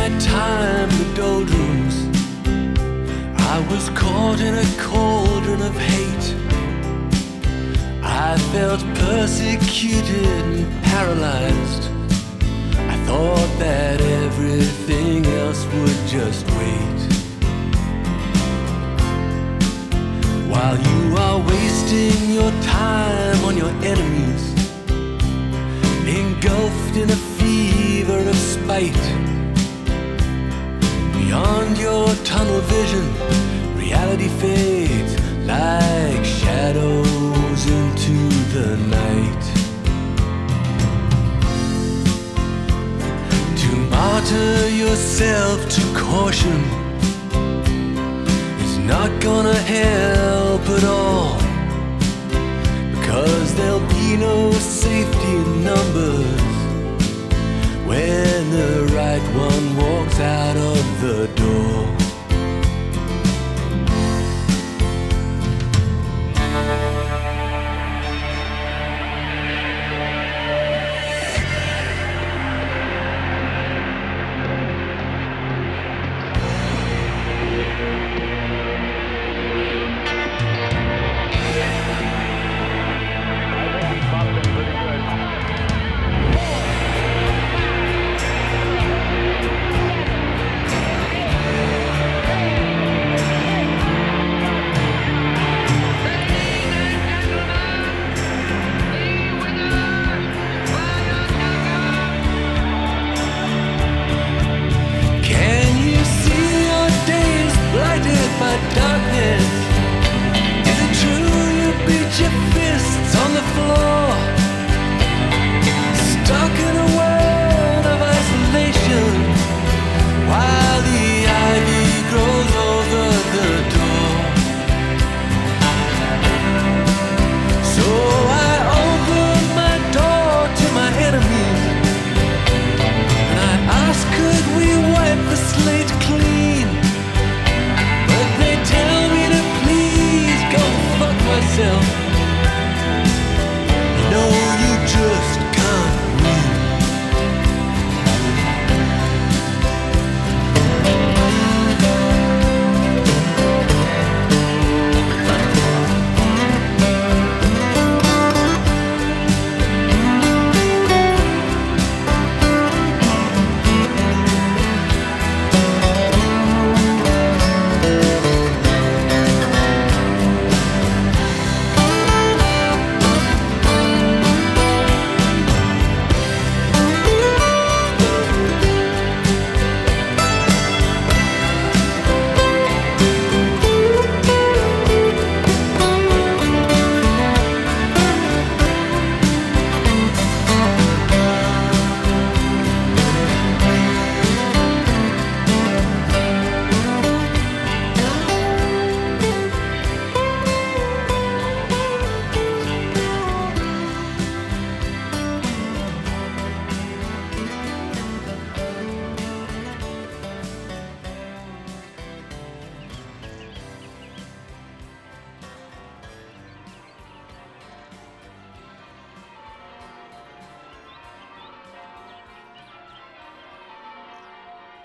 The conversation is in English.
nighttime, the doldrums, I was caught in a cauldron of hate. I felt persecuted and paralyzed. I thought that everything else would just wait. While you are wasting your time on your enemies, engulfed in a fever of spite. Beyond your tunnel vision, reality fades like shadows into the night. To martyr yourself to caution is not gonna help at all, because there'll be no safety in numbers when the right one walks out of the door.